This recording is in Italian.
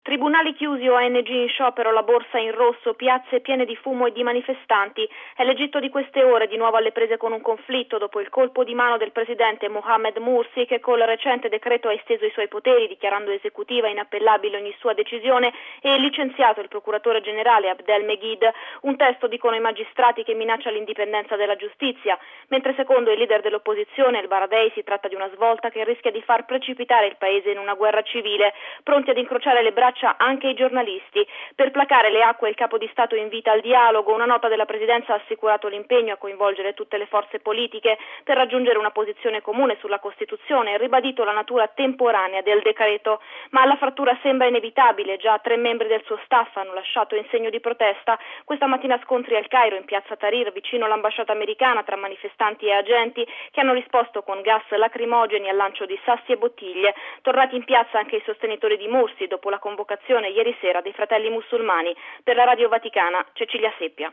Tribunali chiusi, ONG in sciopero, la borsa in rosso, piazze piene di fumo e di manifestanti. È l'Egitto di queste ore, di nuovo alle prese con un conflitto dopo il colpo di mano del presidente Mohamed Morsi, che col recente decreto ha esteso i suoi poteri, dichiarando esecutiva inappellabile ogni sua decisione, e licenziato il procuratore generale Abdel Meghid. Un testo, dicono i magistrati, che minaccia l'indipendenza della giustizia, mentre secondo il leader dell'opposizione, El Baradei, si tratta di una svolta che rischia di far precipitare il paese in una guerra civile. Pronti ad incrociare le braccia anche i giornalisti. Per placare le acque il capo di Stato invita al dialogo. Una nota della Presidenza ha assicurato l'impegno a coinvolgere tutte le forze politiche per raggiungere una posizione comune sulla Costituzione e ribadito la natura temporanea del decreto. Ma la frattura sembra inevitabile. Già 3 membri del suo staff hanno lasciato in segno di protesta. Questa mattina scontri al Cairo, in piazza Tahrir, vicino all'ambasciata americana, tra manifestanti e agenti che hanno risposto con gas lacrimogeni al lancio di sassi e bottiglie. Tornati in piazza anche i sostenitori di Morsi dopo la convocazione ieri sera dei Fratelli Musulmani. Per la Radio Vaticana, Cecilia Seppia.